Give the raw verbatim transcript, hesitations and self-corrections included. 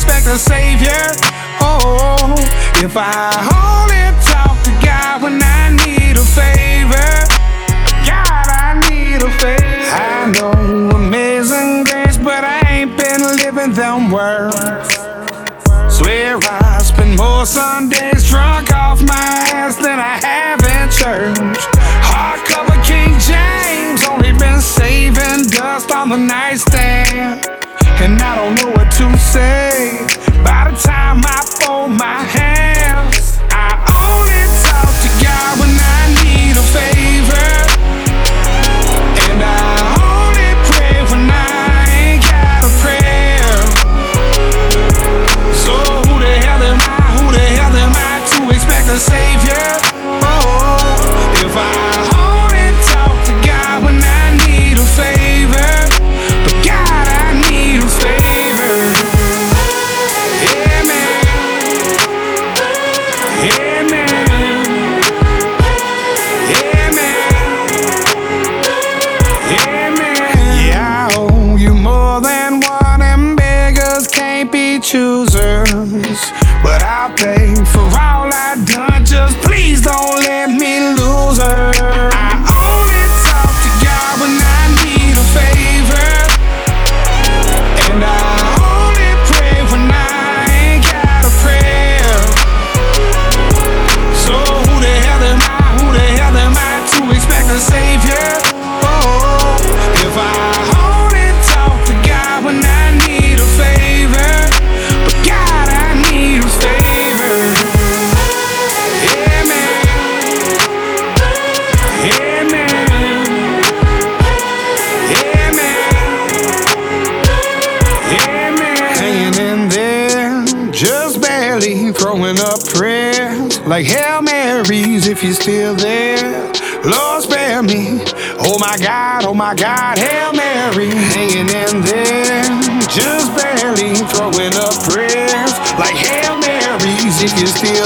expect a savior. Oh, if I only talk to God when I need a favor. God, I need a favor. I know amazing grace, but I ain't been living them words. Swear I spend more Sundays drunk off my ass than I have in church. Hardcover King James, only been saving dust on the nightstand. And I don't know what to say by the time I fold my hands. I only talk to God when I need a favor. And I only pray when I ain't got a prayer. So who the hell am I, who the hell am I to expect a savior? Oh, if I only talk to God when I need a favor. But God, I need a favor. Yeah, man. Yeah, man. Yeah, man. Yeah, man. Yeah, I owe you more than one, and beggars can't be choosers. But I'll pay for all I've done, just please don't let me lose her. I only talk to God when I need a favor. And I only pray when I ain't got a prayer. So who the hell am I, who the hell am I to expect a savior? Oh, if I only talk to God when I need a favor. But God, I need a favor. Yeah, man. Yeah, man. Yeah, man. Yeah, man. Hanging in there, just barely throwing up prayers like Hail Marys if you're still there. Lord, spare me. Oh my God, oh my God, Hail Mary. Hanging in there, just barely throwing up prayers like Hail Marys if you're still